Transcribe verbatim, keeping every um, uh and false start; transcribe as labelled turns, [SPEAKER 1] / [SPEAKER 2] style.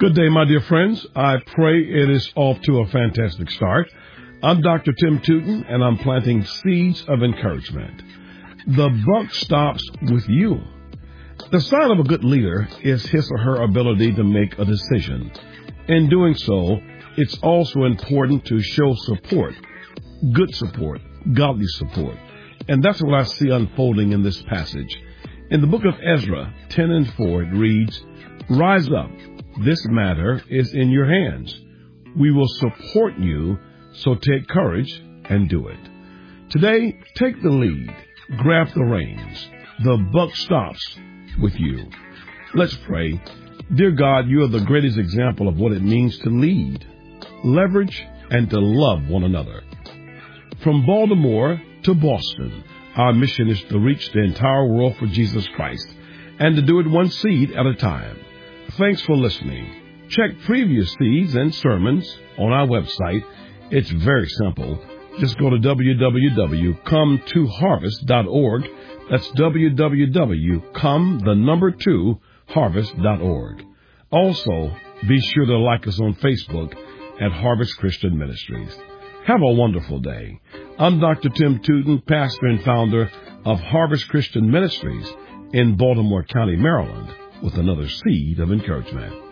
[SPEAKER 1] Good day, my dear friends. I pray it is off to a fantastic start. I'm Doctor Tim Tootin, and I'm planting seeds of encouragement. The buck stops with you. The sign of a good leader is his or her ability to make a decision. In doing so, it's also important to show support, good support, godly support. And that's what I see unfolding in this passage. In the book of Ezra, ten and four, it reads, "Rise up. This matter is in your hands. We will support you, so take courage and do it." Today, take the lead. Grab the reins. The buck stops with you. Let's pray. Dear God, you are the greatest example of what it means to lead, leverage, and to love one another. From Baltimore to Boston, our mission is to reach the entire world for Jesus Christ and to do it one seed at a time. Thanks for listening. Check previous seeds and sermons on our website. It's very simple. Just go to w w w dot come to harvest dot org. That's w w w dot come, the number two, harvest dot org. Also, be sure to like us on Facebook at Harvest Christian Ministries. Have a wonderful day. I'm Doctor Tim Tootin, pastor and founder of Harvest Christian Ministries in Baltimore County, Maryland, with another seed of encouragement.